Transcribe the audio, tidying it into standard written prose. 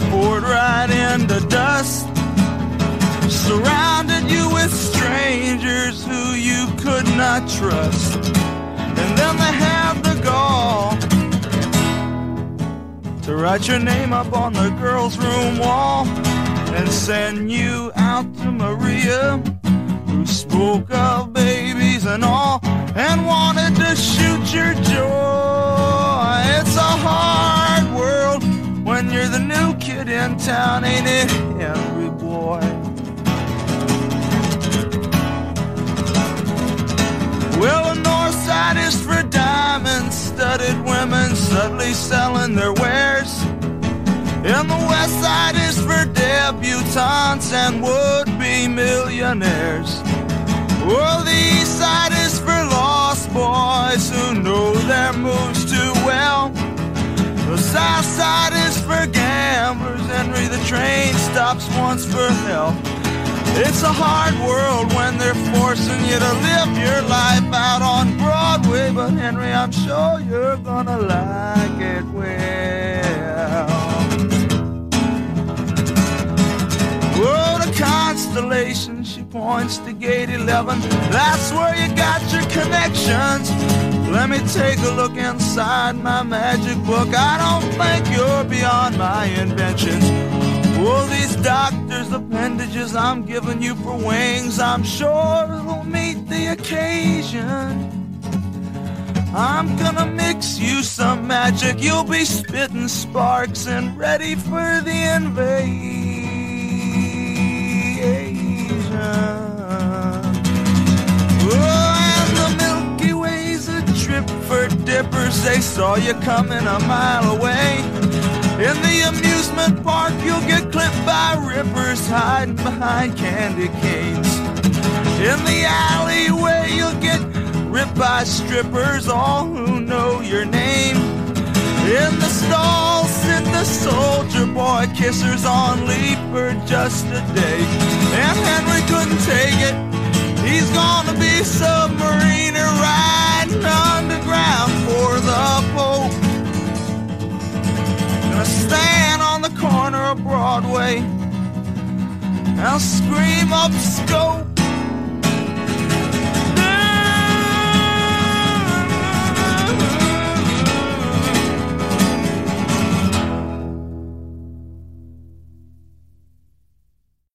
poured right into dust, surrounded you with strangers who you could not trust. And then they have the gall to write your name up on the girls' room wall and send you out to Maria, who spoke of babies and all and wanted to shoot your joy. It's a hard world when you're the new kid in town, ain't it, Henry boy? Well, the north side is for diamond-studded women subtly selling their wares, and the west side is for debutantes and would-be millionaires. Well, the east side is for lost boys who know their moves too well. The south side is for gamblers, Henry, the train stops once for hell. It's a hard world when they're forcing you to live your life out on Broadway, but Henry, I'm sure you're gonna like it well. Oh, the constellation, she points to gate 11. That's where you got your connections. Let me take a look inside my magic book. I don't think you're beyond my inventions. Oh, these doctors' appendages I'm giving you for wings, I'm sure it'll meet the occasion. I'm gonna mix you some magic. You'll be spitting sparks and ready for the invasion. Oh, and the Milky Way's a trip for dippers. They saw you coming a mile away. In the amusement park, you'll get clipped by rippers hiding behind candy canes. In the alleyway, you'll get ripped by strippers, all who know your name. In the stall sit the soldier boy kissers on leave for just a day. And Henry couldn't take it. He's gonna be submariner riding underground for the Pope. Gonna stand on the corner of Broadway, I'll scream up scope.